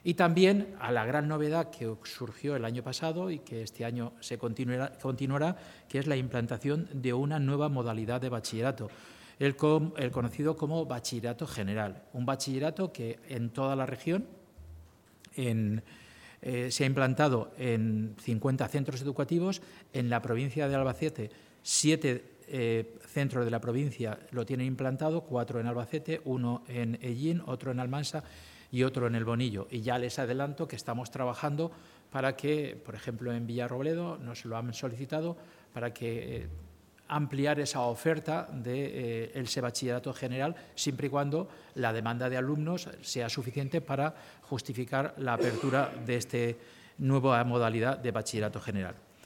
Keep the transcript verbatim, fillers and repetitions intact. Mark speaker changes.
Speaker 1: Y también a la gran novedad que surgió el año pasado y que este año se continuará, continuará que es la implantación de una nueva modalidad de bachillerato, el, com, el conocido como bachillerato general, un bachillerato que en toda la región en, eh, se ha implantado en cincuenta centros educativos. En la provincia de Albacete, siete eh, centros de la provincia lo tienen implantado, cuatro en Albacete, uno en Ellín, otro en Almansa y otro en El Bonillo. Y ya les adelanto que estamos trabajando para que, por ejemplo, en Villarrobledo nos lo han solicitado para que eh, ampliar esa oferta de eh, ese bachillerato general, siempre y cuando la demanda de alumnos sea suficiente para justificar la apertura de esta nueva modalidad de bachillerato general.